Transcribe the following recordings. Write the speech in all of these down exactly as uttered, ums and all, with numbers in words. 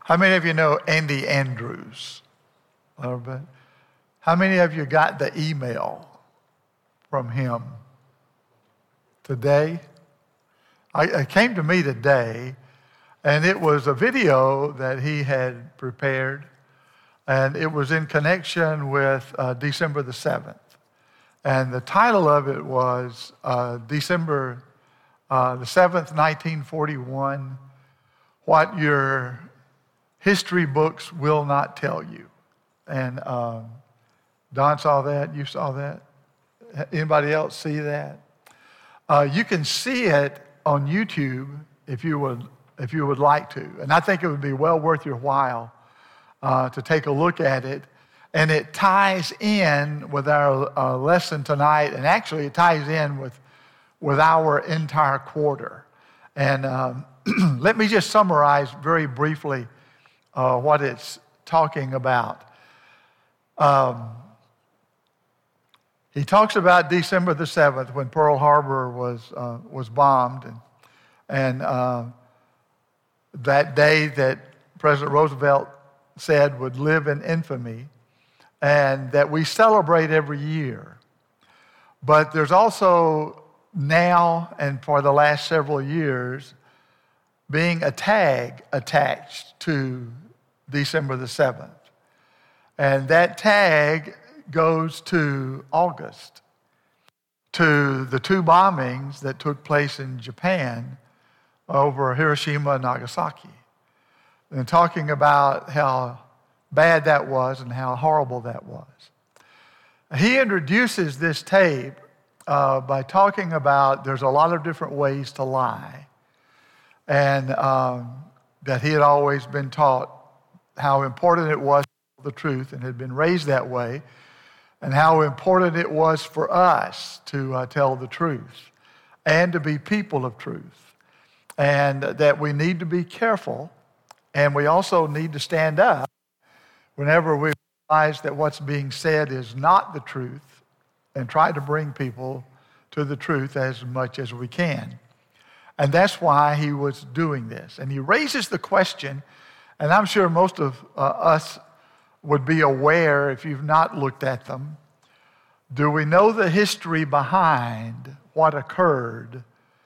How many of you know Andy Andrews? A little bit. How many of you got the email from him today? I, it came to me today, and it was a video that he had prepared, and it was in connection with uh, December the seventh. And the title of it was uh, December uh, the seventh, nineteen forty-one, What Your History Books Will Not Tell You. And um, Don saw that, you saw that. Anybody else see that? Uh, you can see it on YouTube if you would if you would like to. And I think it would be well worth your while uh, to take a look at it. And it ties in with our uh, lesson tonight, and actually it ties in with, with our entire quarter. And um, let me just summarize very briefly uh, what it's talking about. Um, he talks about December the seventh when Pearl Harbor was uh, was bombed, and, and uh, that day that President Roosevelt said would live in infamy, and that we celebrate every year. But there's also now and for the last several years being a tag attached to December the seventh. And that tag goes to August, to the two bombings that took place in Japan over Hiroshima and Nagasaki. And talking about how bad that was and how horrible that was. He introduces this tape uh, by talking about there's a lot of different ways to lie, and um, that he had always been taught how important it was to tell the truth and had been raised that way, and how important it was for us to uh, tell the truth and to be people of truth, and that we need to be careful, and we also need to stand up whenever we realize that what's being said is not the truth, and try to bring people to the truth as much as we can. And that's why he was doing this. And he raises the question, and I'm sure most of uh, us would be aware if you've not looked at them. Do we know the history behind what occurred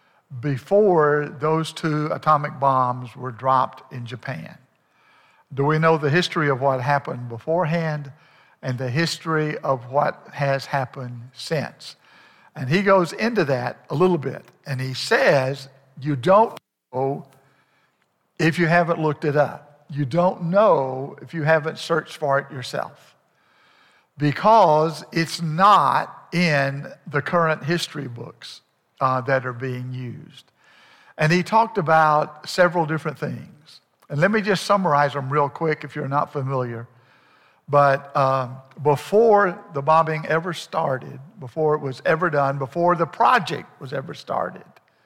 before those two atomic bombs were dropped in Japan? Do we know the history of what happened beforehand and the history of what has happened since? And he goes into that a little bit. And he says, you don't know if you haven't looked it up. You don't know if you haven't searched for it yourself. Because it's not in the current history books uh, that are being used. And he talked about several different things. And let me just summarize them real quick if you're not familiar. But um, before the bombing ever started, before it was ever done, before the project was ever started,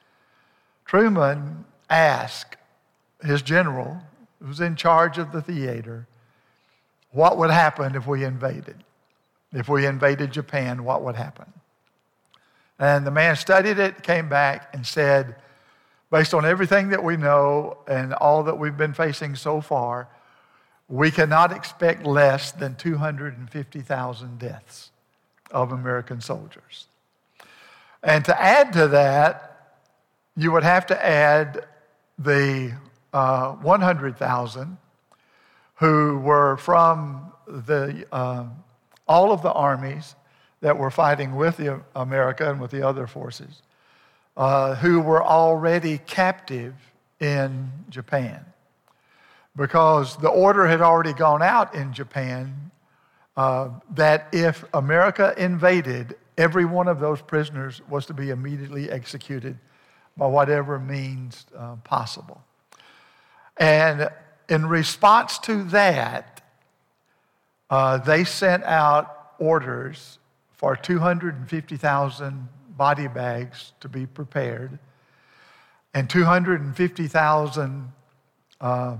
Truman asked his general, who was in charge of the theater, what would happen if we invaded? If we invaded Japan, what would happen? And the man studied it, came back and said, based on everything that we know and all that we've been facing so far, we cannot expect less than two hundred fifty thousand deaths of American soldiers. And to add to that, you would have to add the uh, one hundred thousand who were from the uh, all of the armies that were fighting with the America and with the other forces, Uh, who were already captive in Japan. Because the order had already gone out in Japan uh, that if America invaded, every one of those prisoners was to be immediately executed by whatever means uh, possible. And in response to that, uh, they sent out orders for two hundred fifty thousand body bags to be prepared, and two hundred fifty thousand um,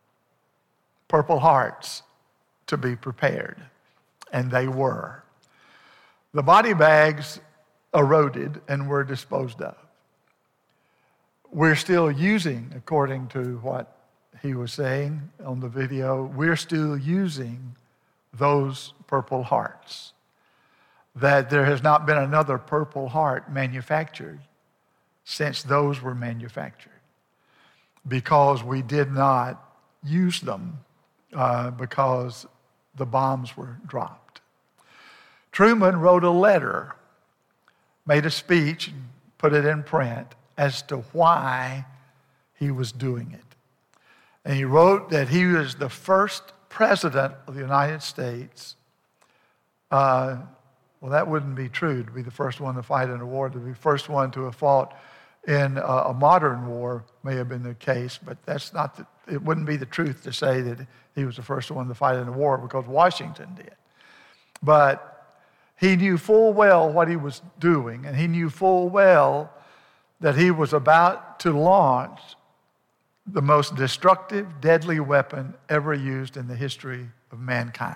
Purple Hearts to be prepared. And they were. The body bags eroded and were disposed of. We're still using, according to what he was saying on the video, we're still using those Purple Hearts. That there has not been another Purple Heart manufactured since those were manufactured, because we did not use them uh, because the bombs were dropped. Truman wrote a letter, made a speech, and put it in print as to why he was doing it. And he wrote that he was the first president of the United States. Uh, well, that wouldn't be true, to be the first one to fight in a war. To be the first one to have fought in a, a modern war may have been the case, but that's not the, it wouldn't be the truth to say that he was the first one to fight in a war, because Washington did. But he knew full well what he was doing, and he knew full well that he was about to launch the most destructive, deadly weapon ever used in the history of mankind.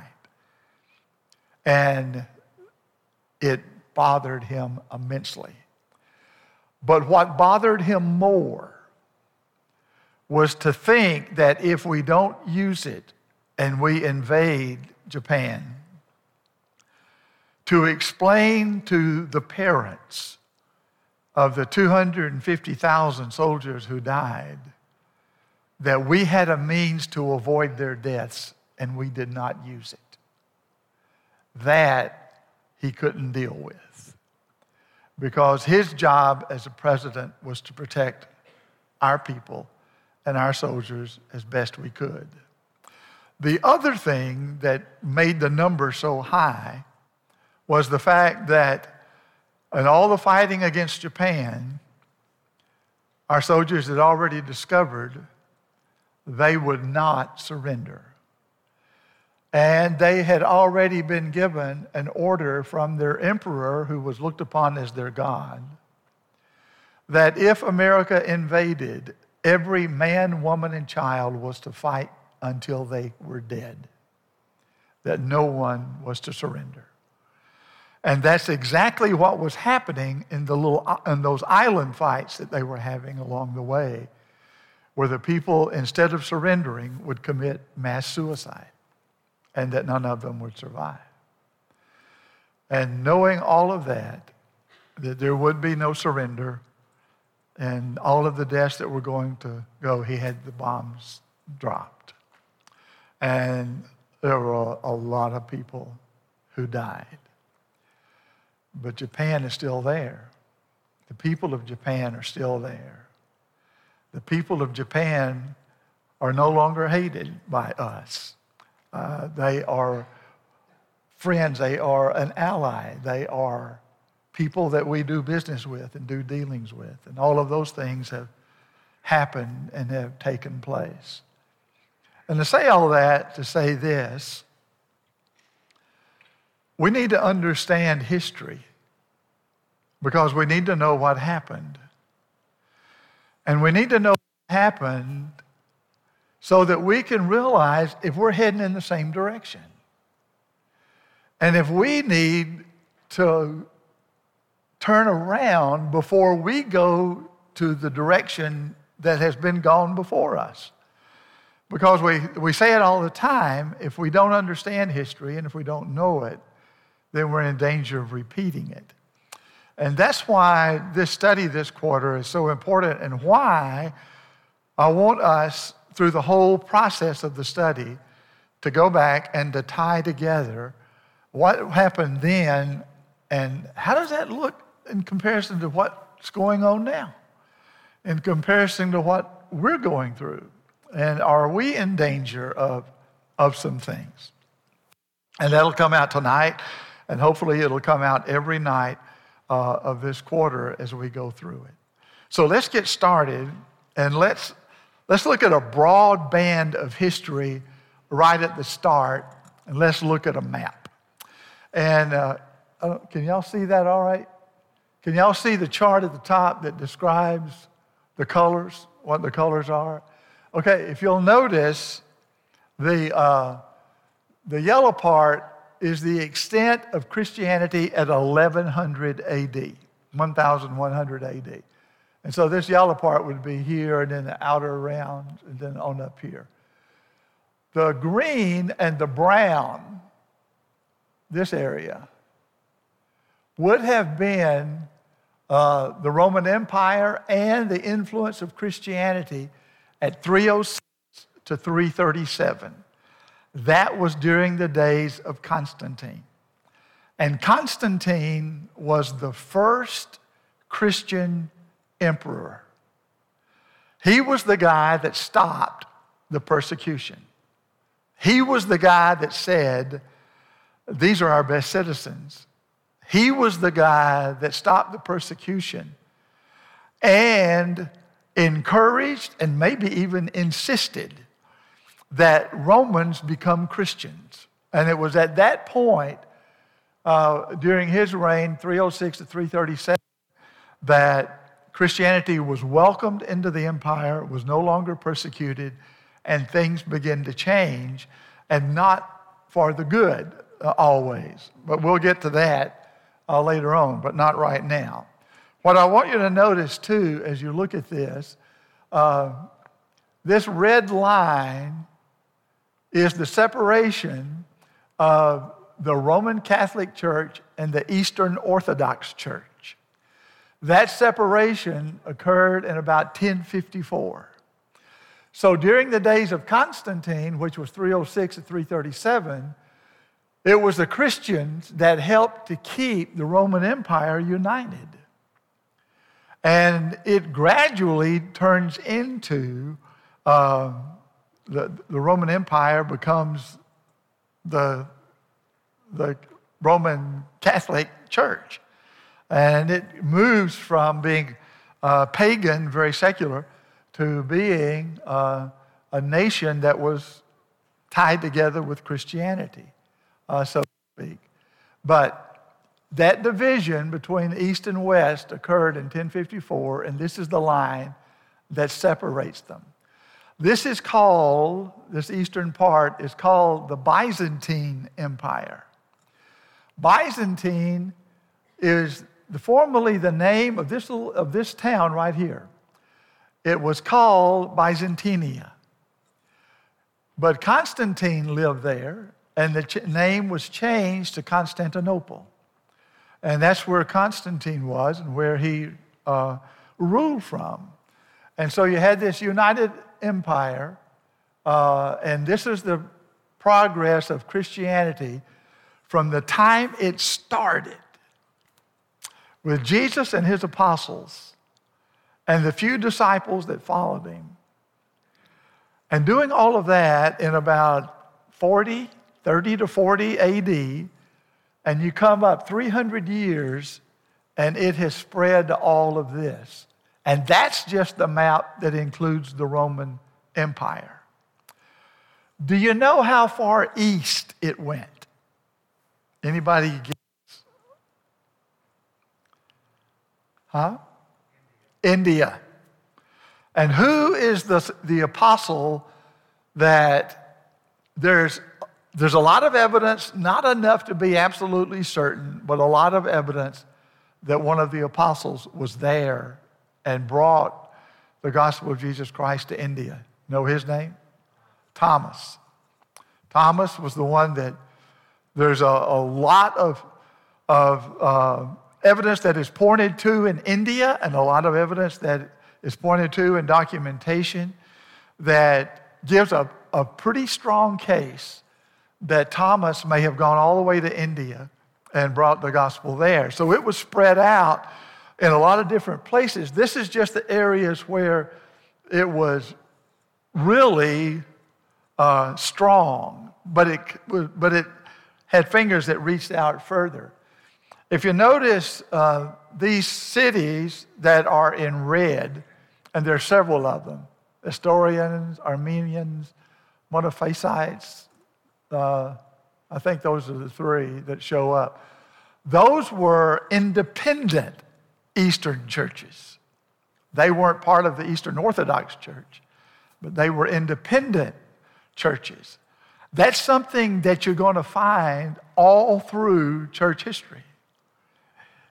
And it bothered him immensely. But what bothered him more was to think that if we don't use it and we invade Japan, to explain to the parents of the two hundred fifty thousand soldiers who died that we had a means to avoid their deaths and we did not use it. That he couldn't deal with, because his job as a president was to protect our people and our soldiers as best we could. The other thing that made the number so high was the fact that in all the fighting against Japan, our soldiers had already discovered they would not surrender. And they had already been given an order from their emperor, who was looked upon as their god, that if America invaded, every man, woman, and child was to fight until they were dead, that no one was to surrender. And that's exactly what was happening in the little in those island fights that they were having along the way, where the people, instead of surrendering, would commit mass suicide, and that none of them would survive. And knowing all of that, that there would be no surrender, and all of the deaths that were going to go, he had the bombs dropped. And there were a lot of people who died. But Japan is still there. The people of Japan are still there. The people of Japan are no longer hated by us. Uh, they are friends. They are an ally. They are people that we do business with and do dealings with. And all of those things have happened and have taken place. And to say all that, to say this, we need to understand history, because we need to know what happened. And we need to know what happened so that we can realize if we're heading in the same direction. And if we need to turn around before we go to the direction that has been gone before us. Because we, we say it all the time, if we don't understand history and if we don't know it, then we're in danger of repeating it. And that's why this study this quarter is so important, and why I want us, through the whole process of the study, to go back and to tie together what happened then and how does that look in comparison to what's going on now, in comparison to what we're going through. And are we in danger of, of some things? And that'll come out tonight, and hopefully it'll come out every night uh, of this quarter as we go through it. So let's get started, and let's, let's look at a broad band of history right at the start, and let's look at a map. And uh, uh, can y'all see that all right? Can y'all see the chart at the top that describes the colors, what the colors are? Okay, if you'll notice, the, uh, the yellow part is the extent of Christianity at eleven hundred A D, eleven hundred A D. And so this yellow part would be here, and then the outer round, and then on up here. The green and the brown, this area, would have been uh, the Roman Empire and the influence of Christianity at three oh six to three thirty-seven. That was during the days of Constantine. And Constantine was the first Christian emperor. He was the guy that stopped the persecution. He was the guy that said, these are our best citizens. He was the guy that stopped the persecution and encouraged and maybe even insisted that Romans become Christians. And it was at that point, uh, during his reign, three oh six to three thirty-seven, that Christianity was welcomed into the empire, was no longer persecuted, and things began to change, and not for the good uh, always. But we'll get to that uh, later on, but not right now. What I want you to notice, too, as you look at this, uh, this red line is the separation of the Roman Catholic Church and the Eastern Orthodox Church. That separation occurred in about ten fifty-four. So during the days of Constantine, which was three oh six to three thirty-seven, it was the Christians that helped to keep the Roman Empire united. And it gradually turns into, uh, the, the Roman Empire becomes the, the Roman Catholic Church. And it moves from being uh, pagan, very secular, to being uh, a nation that was tied together with Christianity, uh, so to speak. But that division between East and West occurred in ten fifty-four, and this is the line that separates them. This is called, this eastern part is called the Byzantine Empire. Byzantine is the, formerly the name of this, of this town right here. It was called Byzantinia. But Constantine lived there, and the ch- name was changed to Constantinople. And that's where Constantine was and where he uh, ruled from. And so you had this united empire, uh, and this is the progress of Christianity from the time it started with Jesus and his apostles and the few disciples that followed him. And doing all of that in about forty, thirty to forty A D, and you come up three hundred years, and it has spread to all of this. And that's just the map that includes the Roman Empire. Do you know how far east it went? Anybody guess? Huh? India. And who is the, the apostle that there's, there's a lot of evidence, not enough to be absolutely certain, but a lot of evidence that one of the apostles was there and brought the gospel of Jesus Christ to India. Know his name? Thomas. Thomas was the one that there's a, a lot of, of uh, evidence that is pointed to in India, and a lot of evidence that is pointed to in documentation that gives a, a pretty strong case that Thomas may have gone all the way to India and brought the gospel there. So it was spread out in a lot of different places. This is just the areas where it was really uh, strong, but it, but it had fingers that reached out further. If you notice uh, these cities that are in red, and there are several of them, Nestorians, Armenians, Monophysites, uh, I think those are the three that show up. Those were independent Eastern churches. They weren't part of the Eastern Orthodox Church, but they were independent churches. That's something that you're going to find all through church history.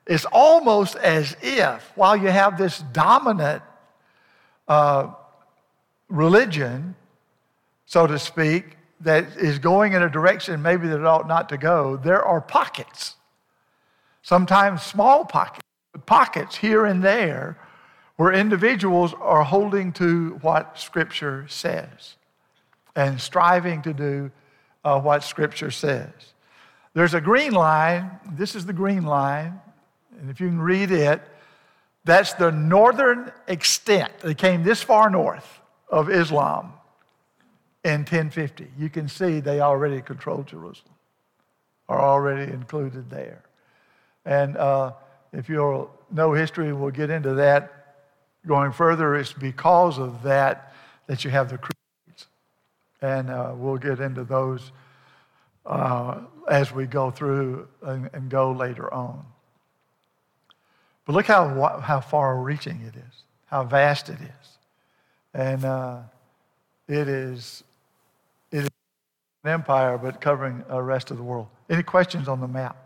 It's almost as if while you have this dominant uh, religion, so to speak, that is going in a direction maybe that it ought not to go, there are pockets, sometimes small pockets, but pockets here and there where individuals are holding to what Scripture says and striving to do uh, what Scripture says. There's a green line. This is the green line. And if you can read it, that's the northern extent. They came this far north of Islam in ten fifty. You can see they already controlled Jerusalem, are already included there. And uh, if you'll know history, we'll get into that going further. It's because of that that you have the creeds. And uh, we'll get into those uh, as we go through and, and go later on. But look how, how far-reaching it is, how vast it is. And uh, it is it is an empire, but covering the rest of the world. Any questions on the map?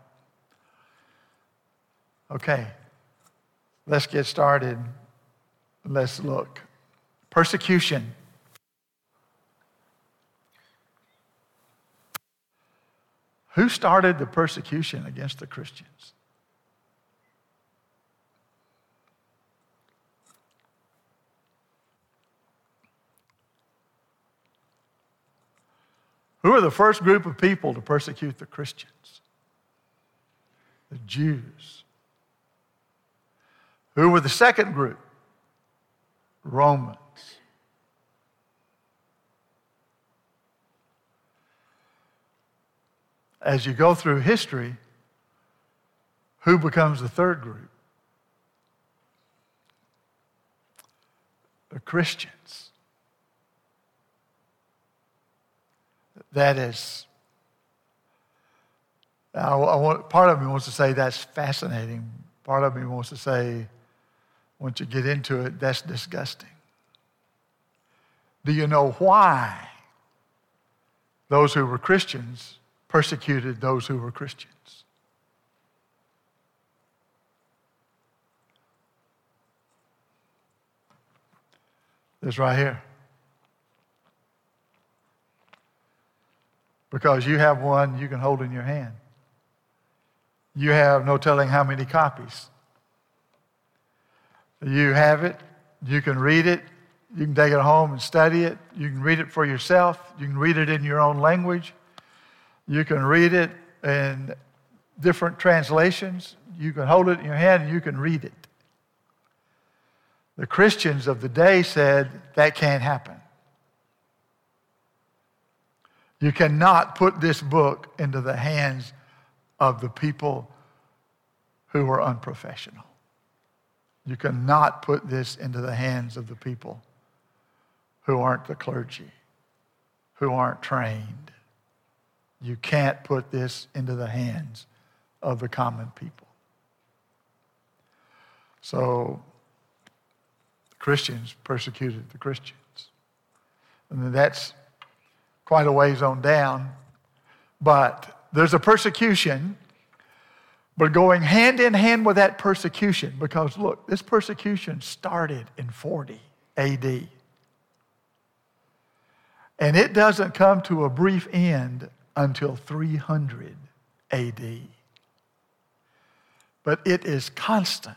Okay, let's get started. Let's look. Persecution. Who started the persecution against the Christians? Who are the first group of people to persecute the Christians? The Jews. Who were the second group? Romans. As you go through history, who becomes the third group? The Christians. That is, I, I want, part of me wants to say that's fascinating. Part of me wants to say, once you get into it, that's disgusting. Do you know why those who were Christians persecuted those who were Christians? It's right here. Because you have one you can hold in your hand. You have no telling how many copies. You have it. You can read it. You can take it home and study it. You can read it for yourself. You can read it in your own language. You can read it in different translations. You can hold it in your hand and you can read it. The Christians of the day said that can't happen. You cannot put this book into the hands of the people who are unprofessional. You cannot put this into the hands of the people who aren't the clergy, who aren't trained. You can't put this into the hands of the common people. So, Christians persecuted the Christians. And that's quite a ways on down. But there's a persecution, but going hand in hand with that persecution, because look, this persecution started in forty A D. And it doesn't come to a brief end until three hundred A D. But it is constant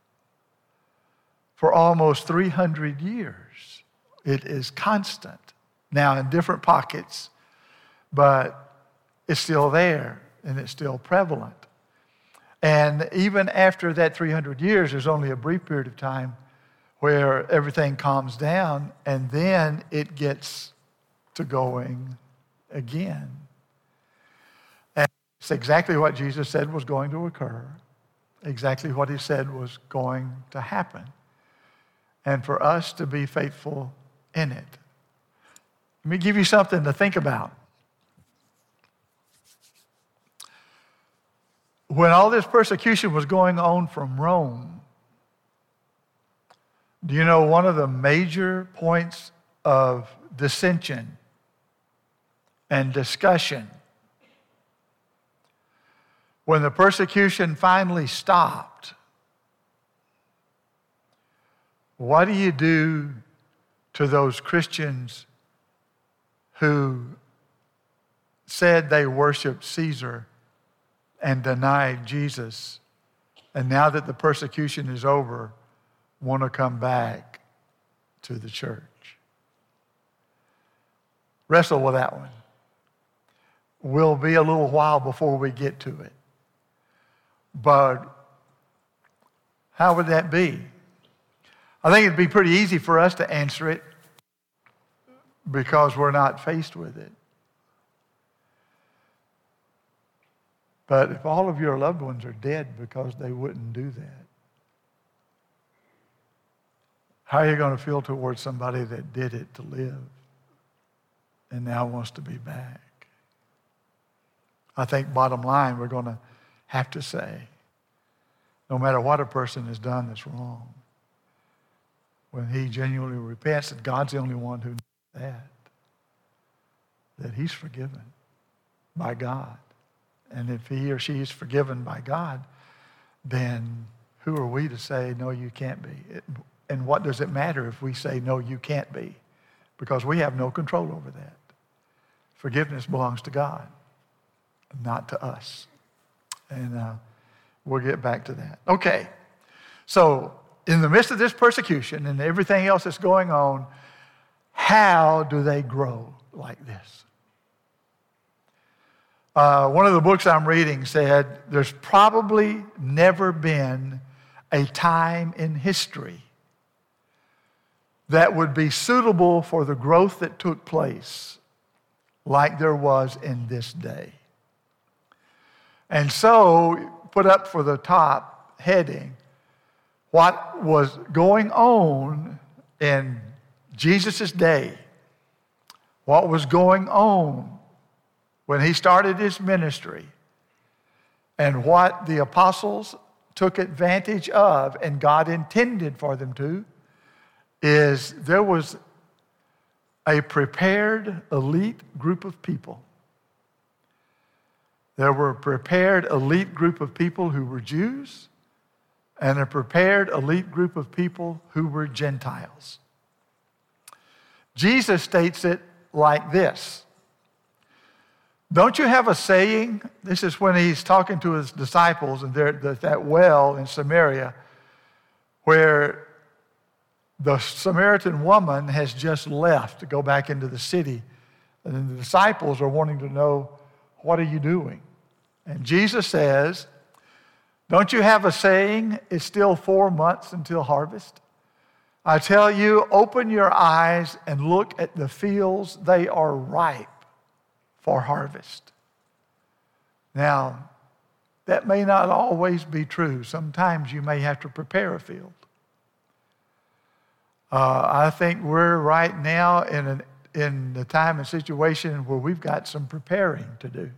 for almost three hundred years. It is constant. Now in different pockets, but it's still there and it's still prevalent. And even after that three hundred years, there's only a brief period of time where everything calms down and then it gets to going again. And it's exactly what Jesus said was going to occur, exactly what he said was going to happen. And for us to be faithful in it. Let me give you something to think about. When all this persecution was going on from Rome, do you know one of the major points of dissension and discussion when the persecution finally stopped, what do you do to those Christians who said they worshiped Caesar and denied Jesus, and now that the persecution is over, want to come back to the church? Wrestle with that one. We'll be a little while before we get to it. But how would that be? I think it'd be pretty easy for us to answer it because we're not faced with it. But if all of your loved ones are dead because they wouldn't do that, how are you going to feel towards somebody that did it to live and now wants to be back? I think bottom line, we're going to have to say, no matter what a person has done that's wrong, when he genuinely repents, and God's the only one who knows that, that he's forgiven by God. And if he or she is forgiven by God, then who are we to say, no, you can't be? It, and what does it matter if we say, no, you can't be? Because we have no control over that. Forgiveness belongs to God, not to us. And uh, we'll get back to that. Okay, so in the midst of this persecution and everything else that's going on, how do they grow like this? Uh, one of the books I'm reading said there's probably never been a time in history that would be suitable for the growth that took place like there was in this day. And so, put up for the top heading, what was going on in Jesus' day, what was going on when he started his ministry, and what the apostles took advantage of and God intended for them to, is there was a prepared elite group of people. There were a prepared elite group of people who were Jews and a prepared elite group of people who were Gentiles. Jesus states it like this. Don't you have a saying? This is when he's talking to his disciples and they're at that well in Samaria where the Samaritan woman has just left to go back into the city. And then the disciples are wanting to know, what are you doing? And Jesus says, don't you have a saying, it's still four months until harvest? I tell you, open your eyes and look at the fields. They are ripe for harvest. Now, that may not always be true. Sometimes you may have to prepare a field. Uh, I think we're right now in, an, in the time and situation where we've got some preparing to do,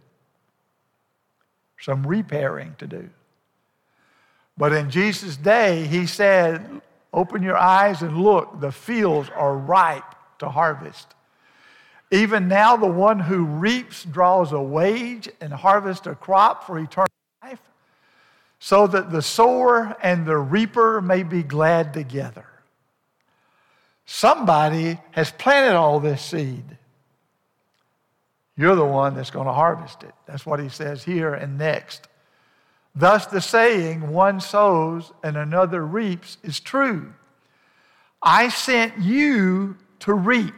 some repairing to do. But in Jesus' day, he said, open your eyes and look, the fields are ripe to harvest. Even now, the one who reaps draws a wage and harvests a crop for eternal life, so that the sower and the reaper may be glad together. Somebody has planted all this seed. You're the one that's going to harvest it. That's what he says here and next. Thus the saying, one sows and another reaps, is true. I sent you to reap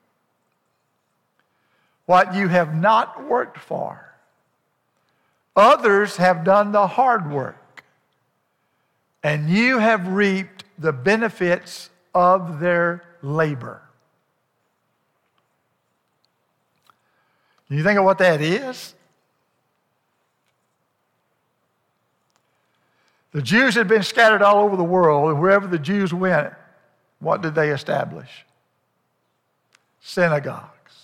what you have not worked for. Others have done the hard work, and you have reaped the benefits of their labor. Can you think of what that is? The Jews had been scattered all over the world, and wherever the Jews went, what did they establish? Synagogues.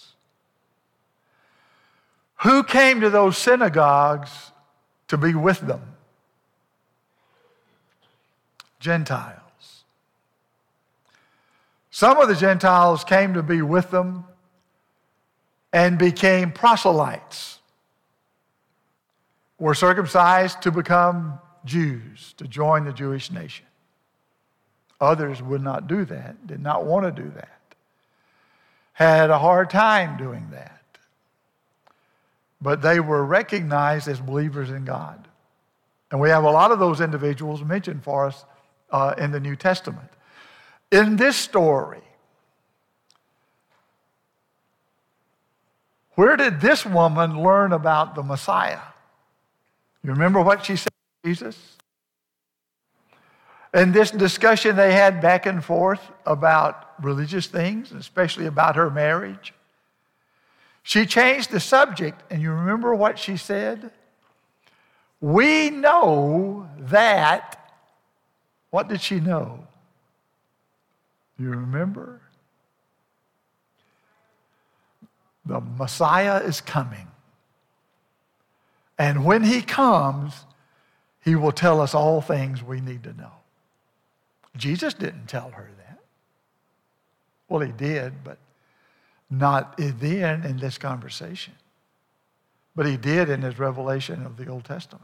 Who came to those synagogues to be with them? Gentiles. Some of the Gentiles came to be with them and became proselytes. were circumcised to become Jews, to join the Jewish nation. Others would not do that, did not want to do that, had a hard time doing that. But they were recognized as believers in God. And we have a lot of those individuals mentioned for us uh, in the New Testament. In this story, where did this woman learn about the Messiah? You remember what she said to Jesus? In this discussion they had back and forth about religious things, especially about her marriage, she changed the subject, and you remember what she said? We know that, what did she know? You remember? The Messiah is coming. And when he comes, he will tell us all things we need to know. Jesus didn't tell her that. Well, he did, but not then in this conversation. But he did in his revelation of the Old Testament.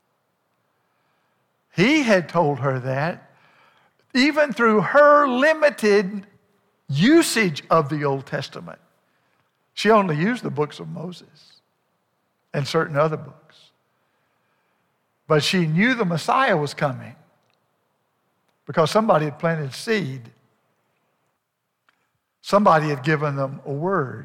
He had told her that even through her limited usage of the Old Testament. She only used the books of Moses and certain other books. But she knew the Messiah was coming because somebody had planted seed. Somebody had given them a word.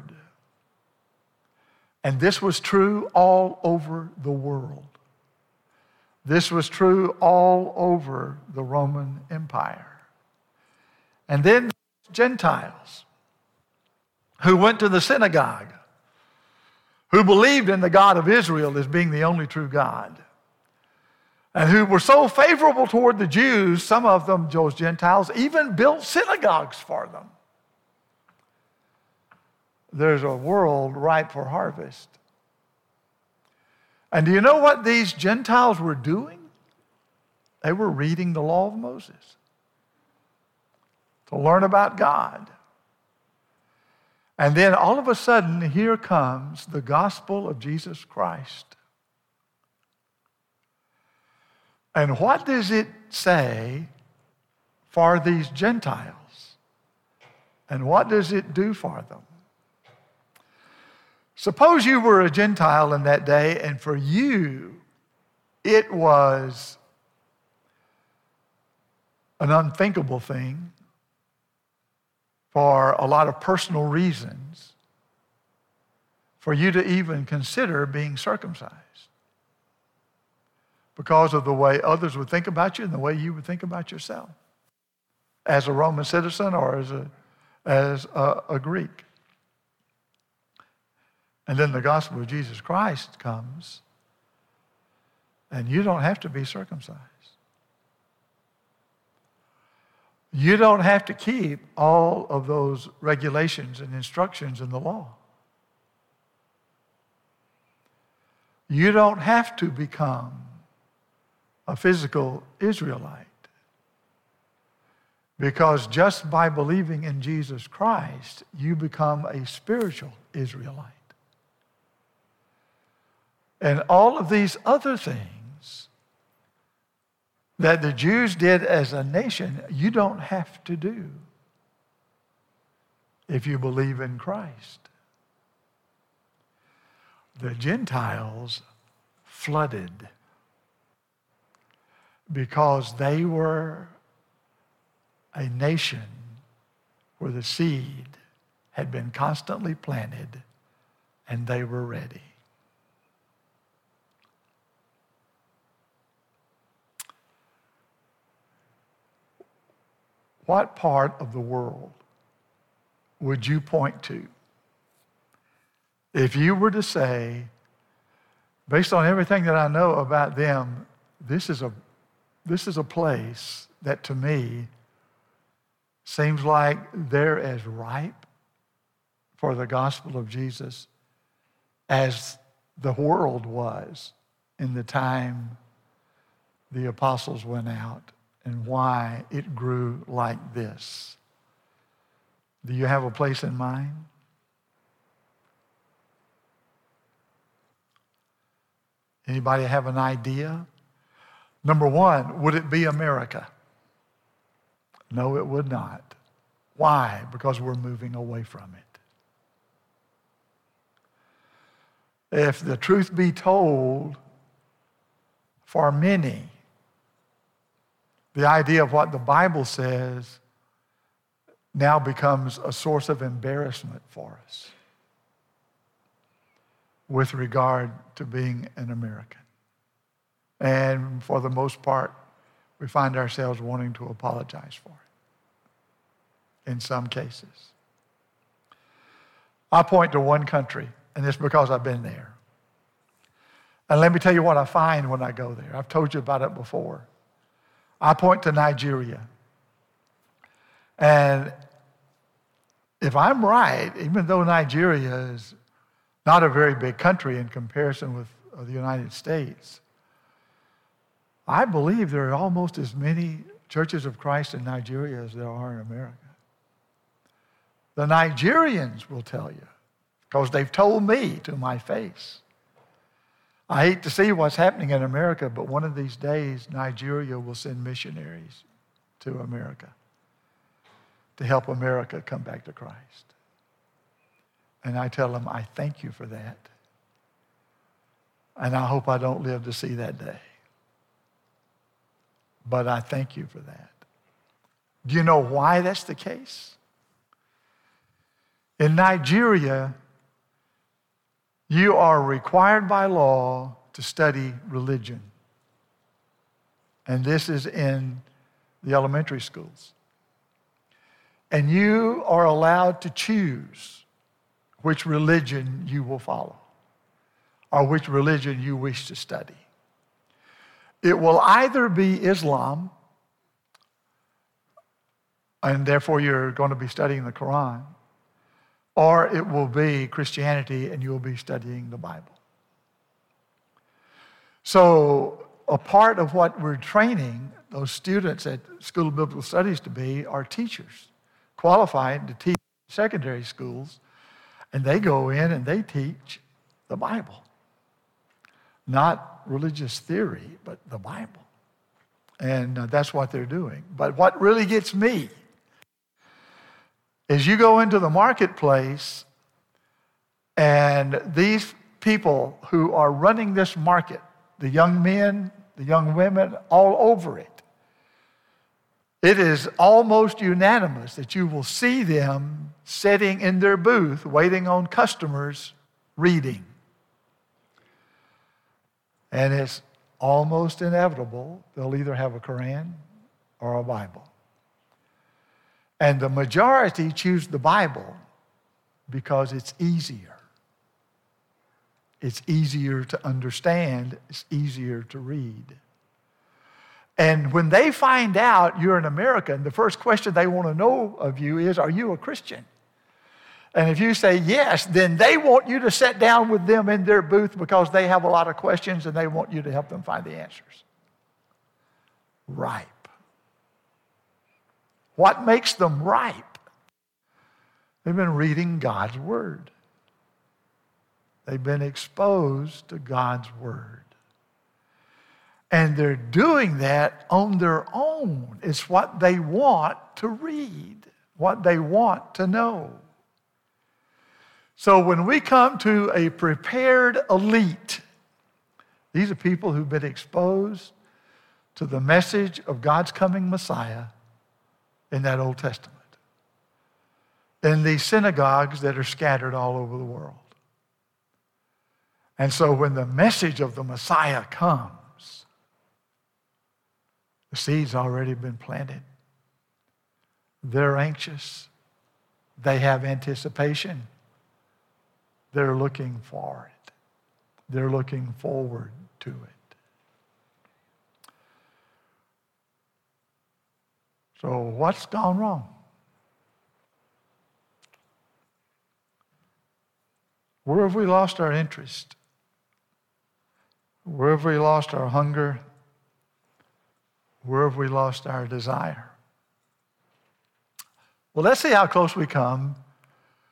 And this was true all over the world. This was true all over the Roman Empire. And then Gentiles who went to the synagogue, who believed in the God of Israel as being the only true God, and who were so favorable toward the Jews, some of them, those Gentiles, even built synagogues for them. There's a world ripe for harvest. And do you know what these Gentiles were doing? They were reading the law of Moses to learn about God. And then all of a sudden, here comes the gospel of Jesus Christ. And what does it say for these Gentiles? And what does it do for them? Suppose you were a Gentile in that day, and for you, it was an unthinkable thing for a lot of personal reasons for you to even consider being circumcised because of the way others would think about you and the way you would think about yourself as a Roman citizen or as a, as a, a Greek. And then the gospel of Jesus Christ comes, and you don't have to be circumcised. You don't have to keep all of those regulations and instructions in the law. You don't have to become a physical Israelite, because just by believing in Jesus Christ, you become a spiritual Israelite. And all of these other things that the Jews did as a nation, you don't have to do if you believe in Christ. The Gentiles flooded because they were a nation where the seed had been constantly planted and they were ready. What part of the world would you point to if you were to say, based on everything that I know about them, this is a, this is a place that to me seems like they're as ripe for the gospel of Jesus as the world was in the time the apostles went out, and why it grew like this? Do you have a place in mind? Anybody have an idea? Number one, would it be America? No, it would not. Why? Because we're moving away from it. If the truth be told, for many, the idea of what the Bible says now becomes a source of embarrassment for us with regard to being an American. And for the most part, we find ourselves wanting to apologize for it in some cases. I point to one country, and it's because I've been there. And let me tell you what I find when I go there. I've told you about it before. I point to Nigeria. And if I'm right, even though Nigeria is not a very big country in comparison with the United States, I believe there are almost as many churches of Christ in Nigeria as there are in America. The Nigerians will tell you, because they've told me to my face. I hate to see what's happening in America, but one of these days, Nigeria will send missionaries to America to help America come back to Christ. And I tell them, I thank you for that. And I hope I don't live to see that day. But I thank you for that. Do you know why that's the case? In Nigeria, you are required by law to study religion. And this is in the elementary schools. And you are allowed to choose which religion you will follow or which religion you wish to study. It will either be Islam, and therefore you're going to be studying the Quran, or it will be Christianity and you'll be studying the Bible. So a part of what we're training those students at School of Biblical Studies to be are teachers, qualified to teach secondary schools, and they go in and they teach the Bible. Not religious theory, but the Bible. And uh, that's what they're doing. But what really gets me is you go into the marketplace and these people who are running this market, the young men, the young women, all over it, it is almost unanimous that you will see them sitting in their booth waiting on customers reading. And it's almost inevitable they'll either have a Quran or a Bible. And the majority choose the Bible because it's easier. It's easier to understand. It's easier to read. And when they find out you're an American, the first question they want to know of you is, are you a Christian? And if you say yes, then they want you to sit down with them in their booth because they have a lot of questions and they want you to help them find the answers. Ripe. What makes them ripe? They've been reading God's Word. They've been exposed to God's Word. And they're doing that on their own. It's what they want to read, what they want to know. So when we come to a prepared elite, these are people who've been exposed to the message of God's coming Messiah in that Old Testament, in these synagogues that are scattered all over the world. And so when the message of the Messiah comes, the seed's already been planted. They're anxious. They have anticipation. They're looking for it. They're looking forward to it. So what's gone wrong? Where have we lost our interest? Where have we lost our hunger? Where have we lost our desire? Well, let's see how close we come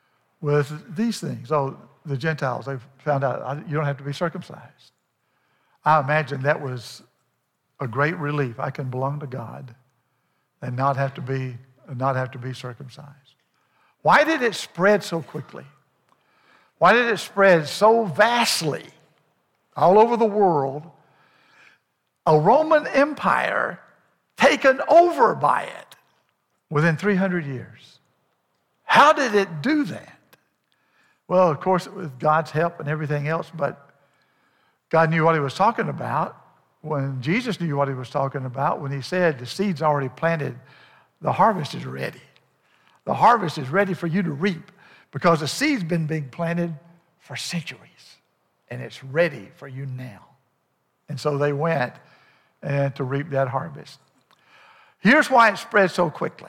with these things. Oh, the Gentiles, they've found out you don't have to be circumcised. I imagine that was a great relief. I can belong to God and not have to be, not have to be circumcised. Why did it spread so quickly? Why did it spread so vastly all over the world? A Roman Empire taken over by it within three hundred years. How did it do that? Well, of course, it was God's help and everything else, but God knew what he was talking about when Jesus knew what he was talking about when he said the seed's already planted, the harvest is ready. The harvest is ready for you to reap because the seed's been being planted for centuries and it's ready for you now. And so they went and to reap that harvest. Here's why it spread so quickly.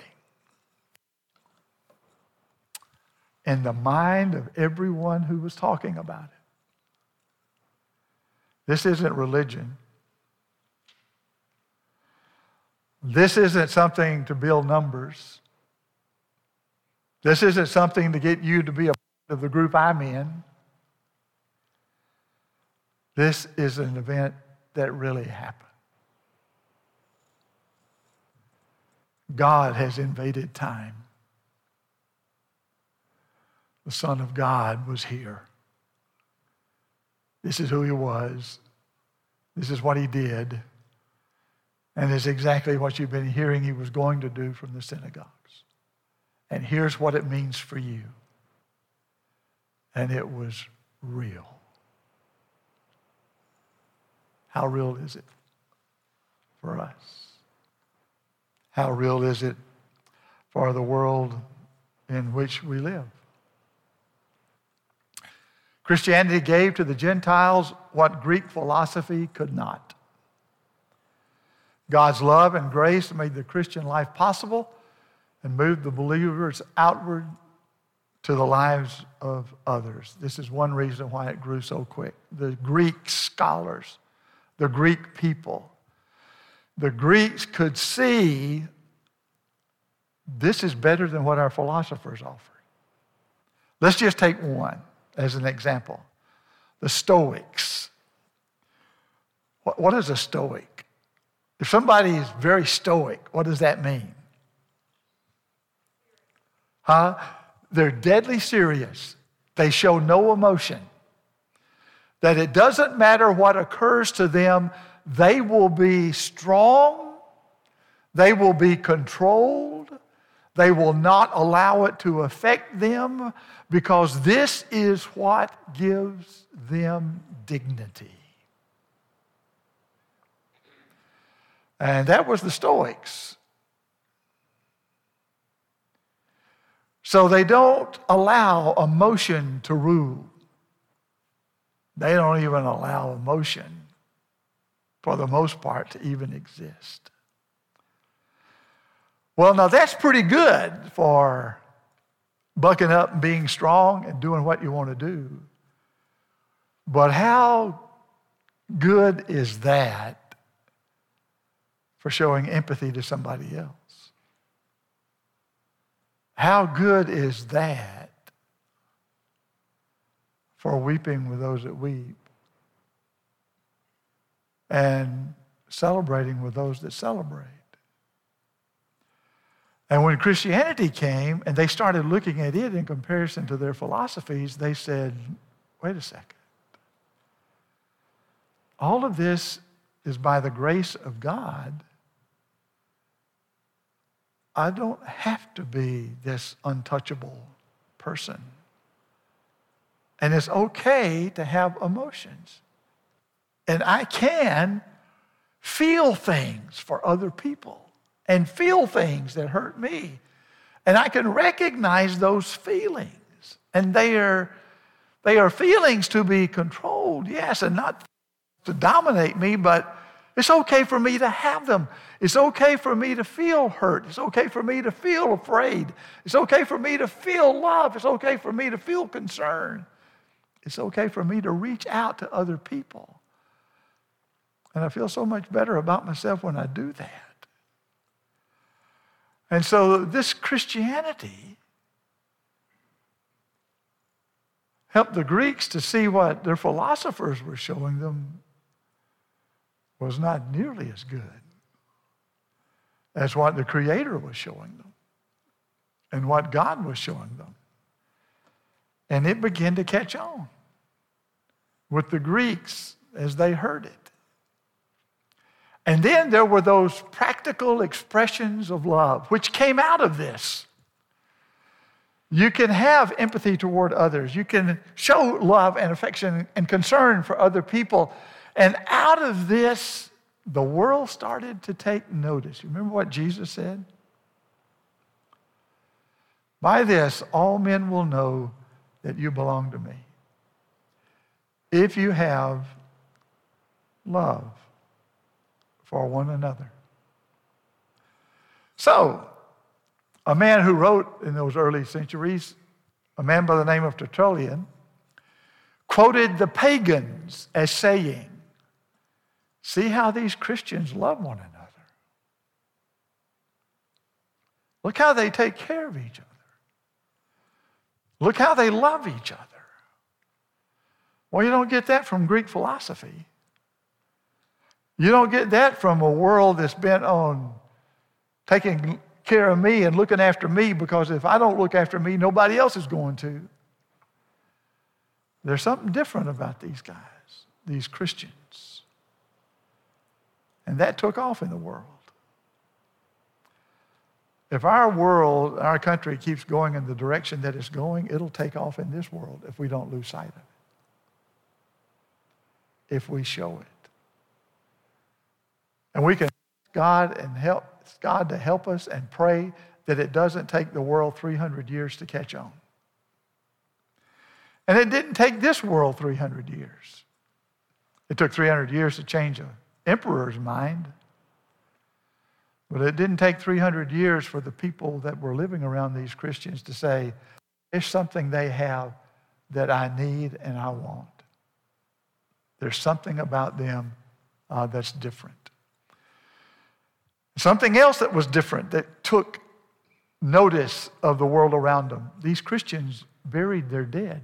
In the mind of everyone who was talking about it. This isn't religion. This isn't something to build numbers. This isn't something to get you to be a part of the group I'm in. This is an event that really happened. God has invaded time. The Son of God was here. This is who he was. This is what he did. And it's exactly what you've been hearing he was going to do from the synagogues. And here's what it means for you. And it was real. How real is it for us? How real is it for the world in which we live? Christianity gave to the Gentiles what Greek philosophy could not. God's love and grace made the Christian life possible and moved the believers outward to the lives of others. This is one reason why it grew so quick. The Greek scholars, the Greek people, the Greeks could see this is better than what our philosophers offer. Let's just take one as an example. The Stoics. What, what is a Stoic? If somebody is very stoic, what does that mean? Huh? They're deadly serious. They show no emotion. That it doesn't matter what occurs to them, they will be strong, they will be controlled, they will not allow it to affect them because this is what gives them dignity. And that was the Stoics. So they don't allow emotion to rule. They don't even allow emotion, for the most part, to even exist. Well, now that's pretty good for bucking up and being strong and doing what you want to do. But how good is that for showing empathy to somebody else? How good is that for weeping with those that weep and celebrating with those that celebrate? And when Christianity came and they started looking at it in comparison to their philosophies, they said, wait a second. All of this is by the grace of God. I don't have to be this untouchable person. And it's okay to have emotions. And I can feel things for other people and feel things that hurt me. And I can recognize those feelings. And they are, they are feelings to be controlled, yes, and not to dominate me, but it's okay for me to have them. It's okay for me to feel hurt. It's okay for me to feel afraid. It's okay for me to feel love. It's okay for me to feel concern. It's okay for me to reach out to other people. And I feel so much better about myself when I do that. And so this Christianity helped the Greeks to see what their philosophers were showing them was not nearly as good as what the Creator was showing them and what God was showing them. And it began to catch on with the Greeks as they heard it. And then there were those practical expressions of love which came out of this. You can have empathy toward others. You can show love and affection and concern for other people. And out of this, the world started to take notice. You remember what Jesus said? By this, all men will know that you belong to me, if you have love for one another. So, a man who wrote in those early centuries, a man by the name of Tertullian, quoted the pagans as saying, see how these Christians love one another. Look how they take care of each other. Look how they love each other. Well, you don't get that from Greek philosophy. You don't get that from a world that's bent on taking care of me and looking after me, because if I don't look after me, nobody else is going to. There's something different about these guys, these Christians. And that took off in the world. If our world, our country keeps going in the direction that it's going, it'll take off in this world if we don't lose sight of it, if we show it. And we can ask God and help God to help us and pray that it doesn't take the world three hundred years to catch on. And it didn't take this world three hundred years. It took three hundred years to change an emperor's mind. But it didn't take three hundred years for the people that were living around these Christians to say, there's something they have that I need and I want. There's something about them uh, that's different. Something else that was different that took notice of the world around them. These Christians buried their dead.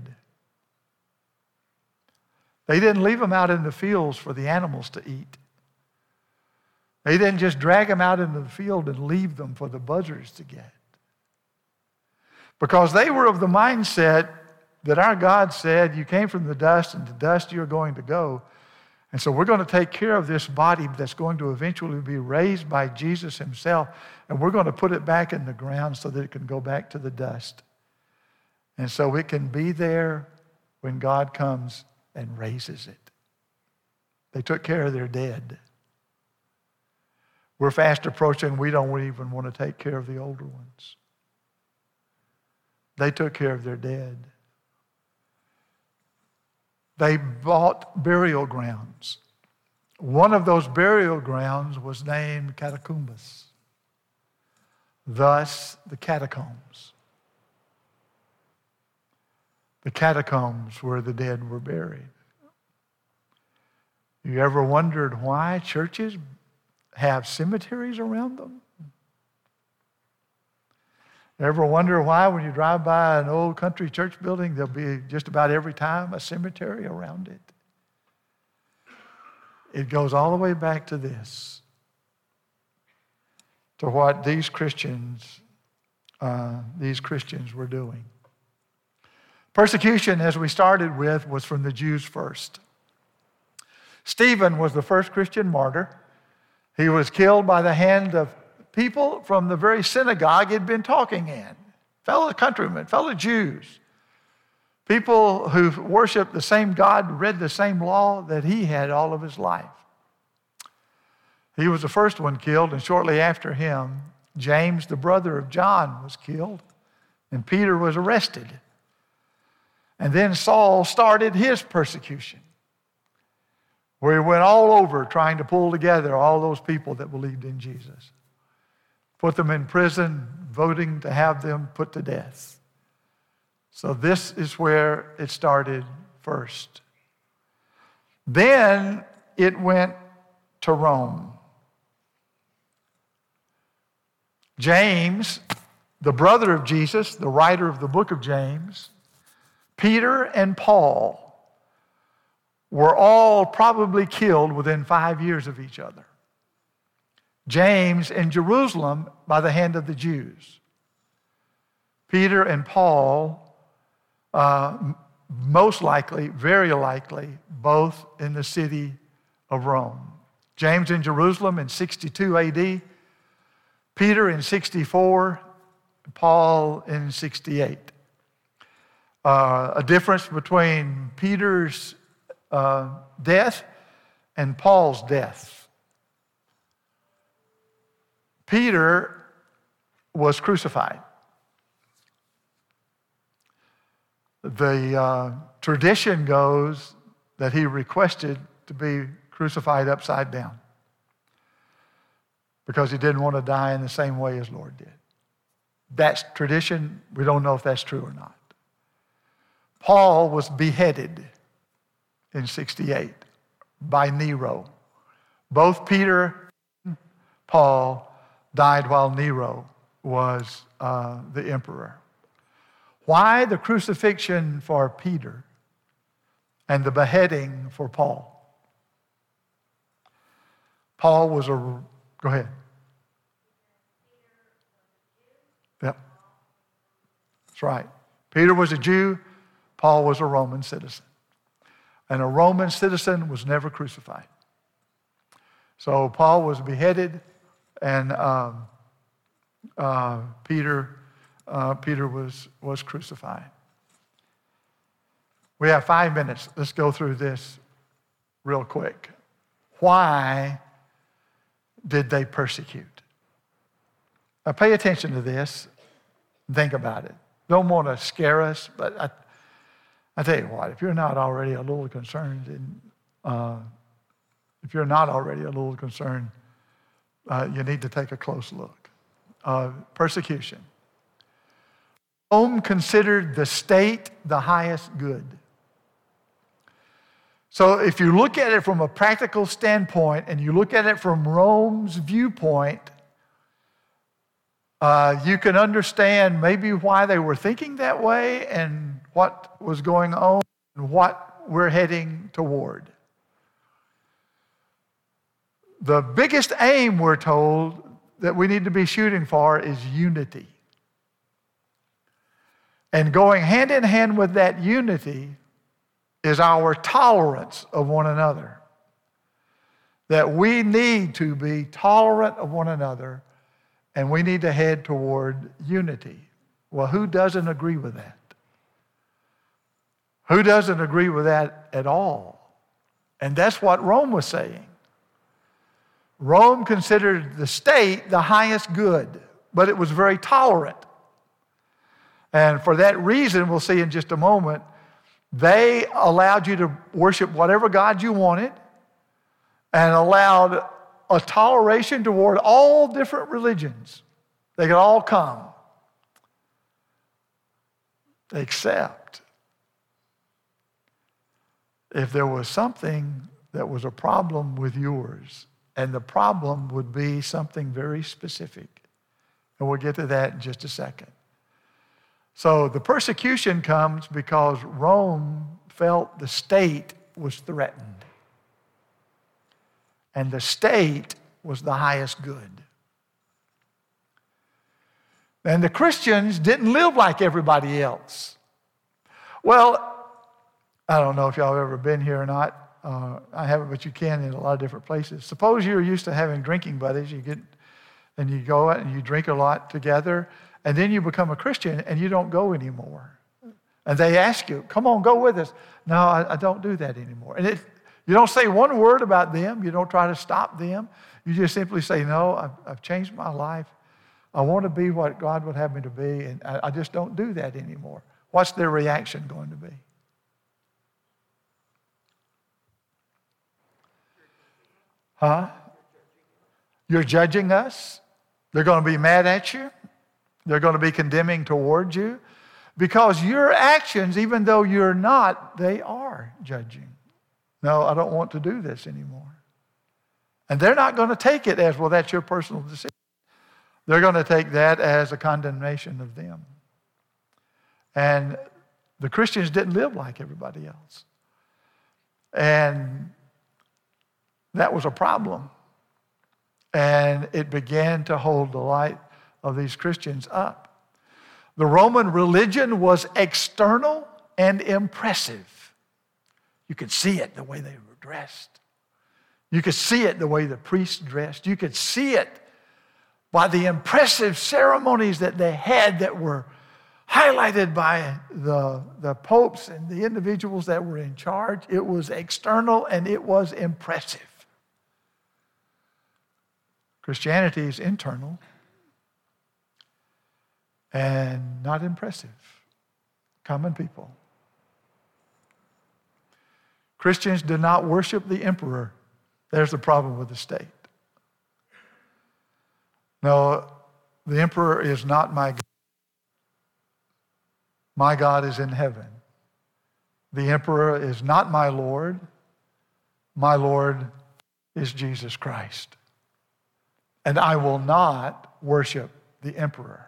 They didn't leave them out in the fields for the animals to eat. They didn't just drag them out into the field and leave them for the buzzards to get. Because they were of the mindset that our God said, you came from the dust, and to dust you're going to go. And so we're going to take care of this body that's going to eventually be raised by Jesus himself, and we're going to put it back in the ground so that it can go back to the dust. And so it can be there when God comes and raises it. They took care of their dead. We're fast approaching, we don't even want to take care of the older ones. They took care of their dead. They bought burial grounds. One of those burial grounds was named Catacumbas. Thus, the catacombs. The catacombs where the dead were buried. You ever wondered why churches have cemeteries around them? Ever wonder why when you drive by an old country church building, there'll be just about every time a cemetery around it? It goes all the way back to this, to what these Christians, uh, these Christians were doing. Persecution, as we started with, was from the Jews first. Stephen was the first Christian martyr. He was killed by the hand of people from the very synagogue he'd been talking in, fellow countrymen, fellow Jews, people who worshiped the same God, read the same law that he had all of his life. He was the first one killed, and shortly after him, James, the brother of John, was killed, and Peter was arrested. And then Saul started his persecution, where he went all over trying to pull together all those people that believed in Jesus. Put them in prison, voting to have them put to death. So this is where it started first. Then it went to Rome. James, the brother of Jesus, the writer of the book of James, Peter and Paul were all probably killed within five years of each other. James in Jerusalem by the hand of the Jews. Peter and Paul, uh, most likely, very likely, both in the city of Rome. James in Jerusalem in sixty-two A D, Peter in sixty-four, Paul in sixty-eight. Uh, a difference between Peter's uh, death and Paul's death. Peter was crucified. The uh, tradition goes that he requested to be crucified upside down because he didn't want to die in the same way as Lord did. That's tradition. We don't know if that's true or not. Paul was beheaded in sixty-eight by Nero. Both Peter and Paul died while Nero was uh, the emperor. Why the crucifixion for Peter and the beheading for Paul? Paul was a, go ahead. Yep. That's right. Peter was a Jew, Paul was a Roman citizen. And a Roman citizen was never crucified. So Paul was beheaded, and um, uh, Peter, uh, Peter was, was crucified. We have five minutes. Let's go through this real quick. Why did they persecute? Now pay attention to this. Think about it. Don't want to scare us, but I, I tell you what, if you're not already a little concerned, and uh, if you're not already a little concerned, uh, you need to take a close look. Uh, persecution. Rome considered the state the highest good. So if you look at it from a practical standpoint and you look at it from Rome's viewpoint, uh, you can understand maybe why they were thinking that way and what was going on and what we're heading toward. The biggest aim, we're told, that we need to be shooting for is unity. And going hand in hand with that unity is our tolerance of one another. That we need to be tolerant of one another, and we need to head toward unity. Well, who doesn't agree with that? Who doesn't agree with that at all? And that's what Rome was saying. Rome considered the state the highest good, but it was very tolerant. And for that reason, we'll see in just a moment, they allowed you to worship whatever God you wanted and allowed a toleration toward all different religions. They could all come, except if there was something that was a problem with yours, and the problem would be something very specific. And we'll get to that in just a second. So the persecution comes because Rome felt the state was threatened. And the state was the highest good. And the Christians didn't live like everybody else. Well, I don't know if y'all have ever been here or not. Uh, I haven't, but you can in a lot of different places. Suppose you're used to having drinking buddies. You get, and you go out and you drink a lot together. And then you become a Christian and you don't go anymore. And they ask you, come on, go with us. No, I, I don't do that anymore. And it, you don't say one word about them. You don't try to stop them. You just simply say, no, I've, I've changed my life. I want to be what God would have me to be. And I, I just don't do that anymore. What's their reaction going to be? Huh? You're judging us? They're going to be mad at you? They're going to be condemning towards you because your actions, even though you're not, they are judging. No, I don't want to do this anymore. And they're not going to take it as, well, that's your personal decision. They're going to take that as a condemnation of them. And the Christians didn't live like everybody else. And that was a problem. And it began to hold the light of these Christians up. The Roman religion was external and impressive. You could see it the way they were dressed. You could see it the way the priests dressed. You could see it by the impressive ceremonies that they had that were highlighted by the, the popes and the individuals that were in charge. It was external and it was impressive. Christianity is internal and not impressive. Common people. Christians do not worship the emperor. There's the problem with the state. No, the emperor is not my God. My God is in heaven. The emperor is not my Lord. My Lord is Jesus Christ. And I will not worship the emperor.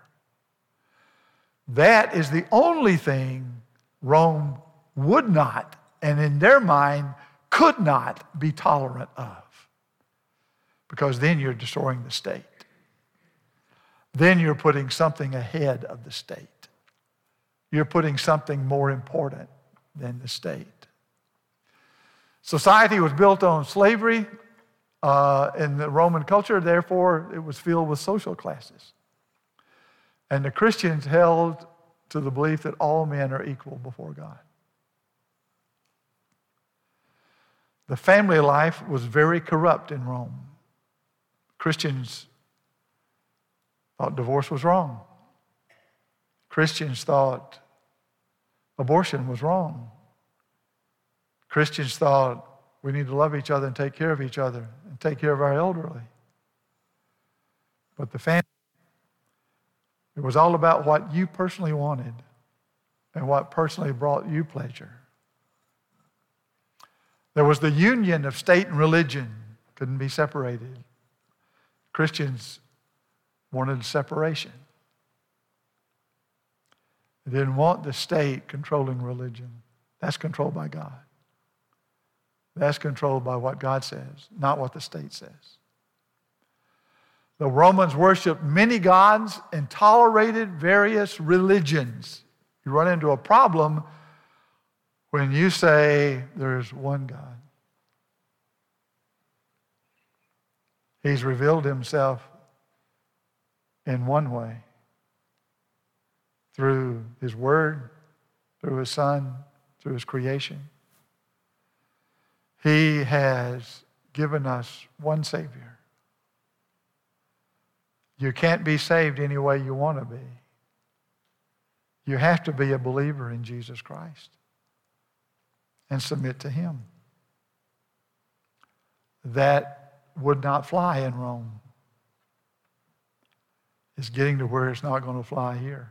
That is the only thing Rome would not, and in their mind, could not be tolerant of. Because then you're destroying the state. Then you're putting something ahead of the state. You're putting something more important than the state. Society was built on slavery uh, in the Roman culture, therefore it was filled with social classes. And the Christians held to the belief that all men are equal before God. The family life was very corrupt in Rome. Christians thought divorce was wrong. Christians thought abortion was wrong. Christians thought we need to love each other and take care of each other and take care of our elderly. But the family, it was all about what you personally wanted and what personally brought you pleasure. There was the union of state and religion, couldn't be separated. Christians wanted separation. They didn't want the state controlling religion. That's controlled by God. That's controlled by what God says, not what the state says. The Romans worshiped many gods and tolerated various religions. You run into a problem when you say there's one God. He's revealed himself in one way. Through his word, through his son, through his creation. He has given us one Savior. You can't be saved any way you want to be. You have to be a believer in Jesus Christ and submit to him. That would not fly in Rome. It's getting to where it's not going to fly here.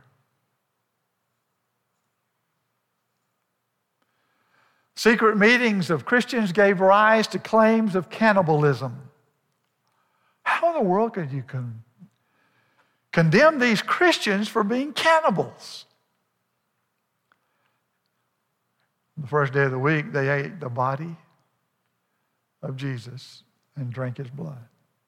Secret meetings of Christians gave rise to claims of cannibalism. How in the world could you con- condemn these Christians for being cannibals? The first day of the week, they ate the body of Jesus and drank his blood.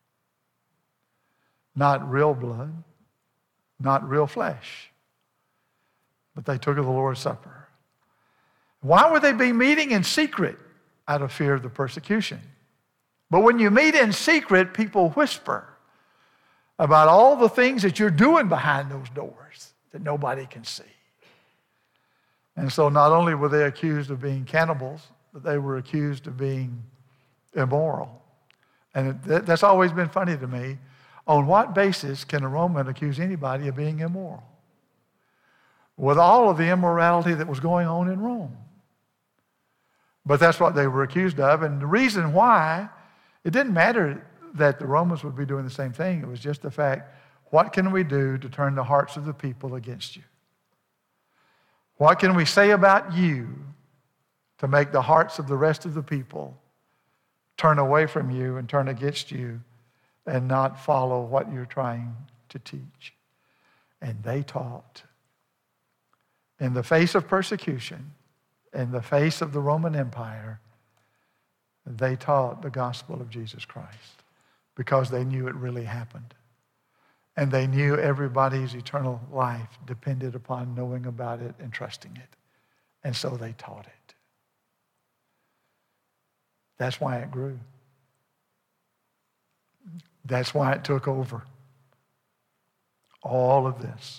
Not real blood, not real flesh, but they took of the Lord's Supper. Why would they be meeting in secret? Out of fear of the persecution. But when you meet in secret, people whisper about all the things that you're doing behind those doors that nobody can see. And so not only were they accused of being cannibals, but they were accused of being immoral. And it, that's always been funny to me. On what basis can a Roman accuse anybody of being immoral? With all of the immorality that was going on in Rome. But that's what they were accused of. And the reason why, it didn't matter that the Romans would be doing the same thing. It was just the fact, what can we do to turn the hearts of the people against you? What can we say about you to make the hearts of the rest of the people turn away from you and turn against you and not follow what you're trying to teach? And they taught. In the face of persecution, in the face of the Roman Empire, they taught the gospel of Jesus Christ because they knew it really happened. And they knew everybody's eternal life depended upon knowing about it and trusting it. And so they taught it. That's why it grew. That's why it took over. All of this.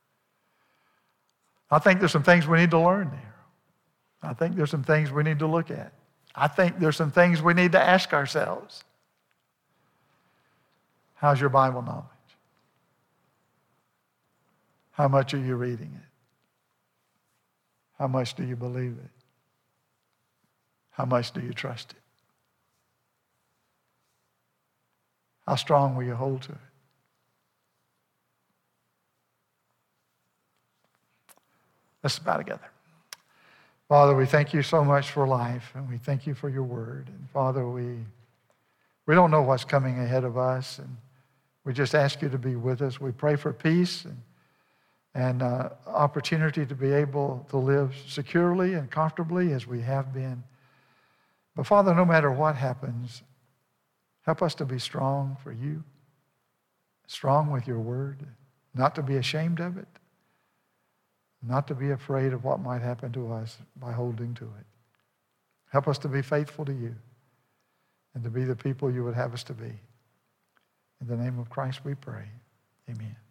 I think there's some things we need to learn there. I think there's some things we need to look at. I think there's some things we need to ask ourselves. How's your Bible knowledge? How much are you reading it? How much do you believe it? How much do you trust it? How strong will you hold to it? Let's bow together. Father, we thank you so much for life, and we thank you for your word. And Father, we, we don't know what's coming ahead of us, and we just ask you to be with us. We pray for peace and, and uh, opportunity to be able to live securely and comfortably as we have been. But Father, no matter what happens, help us to be strong for you, strong with your word, not to be ashamed of it, not to be afraid of what might happen to us by holding to it. Help us to be faithful to you and to be the people you would have us to be. In the name of Christ we pray. Amen.